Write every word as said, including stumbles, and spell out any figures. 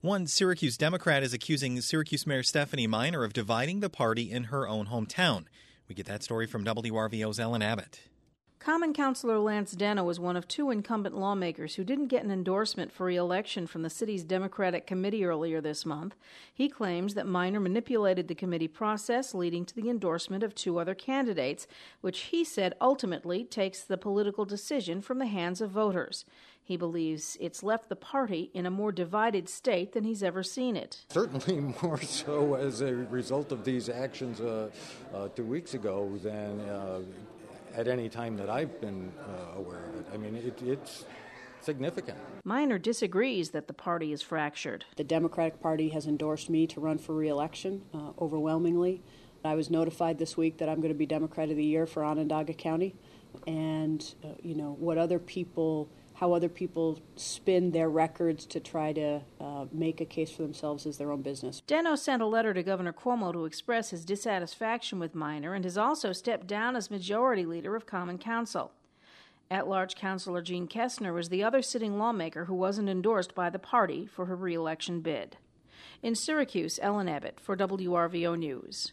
One Syracuse Democrat is accusing Syracuse Mayor Stephanie Miner of dividing the party in her own hometown. We get that story from W R V O's Ellen Abbott. Common Councilor Lance Deno was one of two incumbent lawmakers who didn't get an endorsement for re-election from the city's Democratic committee earlier this month. He claims that Miner manipulated the committee process, leading to the endorsement of two other candidates, which he said ultimately takes the political decision from the hands of voters. He believes it's left the party in a more divided state than he's ever seen it. Certainly more so as a result of these actions uh, uh, two weeks ago than uh, at any time that I've been uh, aware of it. I mean, it, it's significant. Miner disagrees that the party is fractured. The Democratic Party has endorsed me to run for re-election uh, overwhelmingly. I was notified this week that I'm going to be Democrat of the Year for Onondaga County. And, uh, you know, what other people... how other people spin their records to try to uh, make a case for themselves is their own business. Deno sent a letter to Governor Cuomo to express his dissatisfaction with Miner and has also stepped down as Majority Leader of Common Council. At-large Councilor Jean Kessner was the other sitting lawmaker who wasn't endorsed by the party for her re-election bid. In Syracuse, Ellen Abbott for W R V O News.